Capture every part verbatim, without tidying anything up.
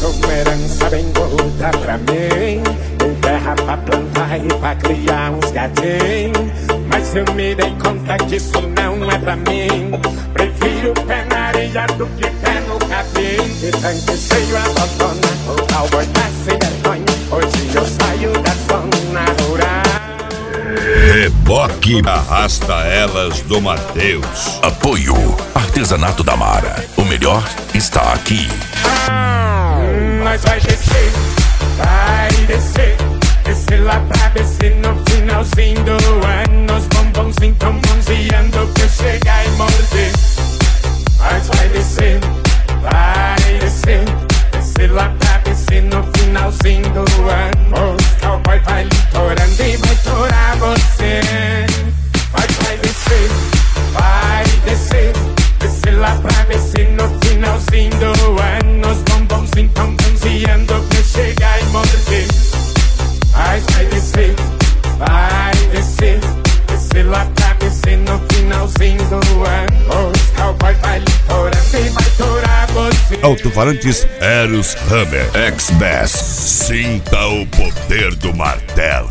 como herança bem gorda pra mim. Tem terra pra plantar e pra criar uns gatinhos. Mas eu me dei conta que isso não é pra mim. Prefiro pé na areia do que pé no capim. De tanque cheio abandona, o cowboy tá sem vergonha. Hoje eu saio da zona rural. Reboque Arrasta Elas do Mateus. Apoio Artesanato da Mara. O melhor está aqui. Hum, nós vai descer, vai descer. Descer lá pra descer no finalzinho do ano. Os bombonzinhos tão bronzeando que eu chegar e morder. Nós vai descer, vai descer. Descer lá pra descer no finalzinho do ano. Os cowboy vai litorando e vai torar você. Vai, vai descer, vai descer. Descer lá pra descer no finalzinho do ano. Os bombonzinhos tão bronzeando que eu chegar e morder. Vai, vai descer, vai descer. Descer lá pra descer no finalzinho do ano. Os cowboy vai litorando e vai torar você. Alto-falantes Eros Hammer X-Bass. Sinta o poder do martelo.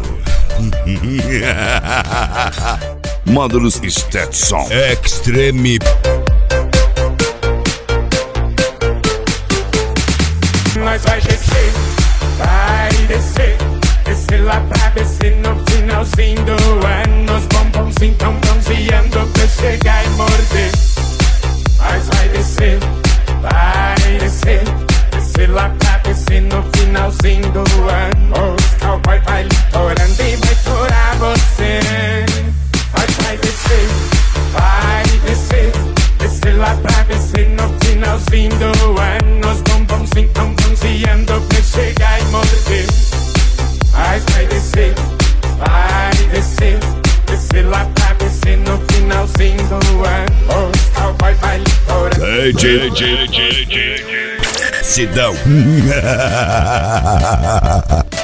Módulos Stetson Extreme. Nós vai descer, vai descer. Descer lá pra descer no finalzinho do ano. Os bombonzinhos tão bronzeando pra eu chegar e morder. Mas vai descer, vai descer. Descer lá pra descer no finalzinho do ano. Os cowboy vai litorando e vai torar você. Mas vai descer, vai descer. Descer lá pra descer no finalzinho do ano. Os bombonzinhos tão bronzeando pra eu chegar e morder. Mas vai descer, vai descer. Descer lá pra descer no finalzinho do ano. Os cowboy vai litorando. D J, D J, D J, Sidão.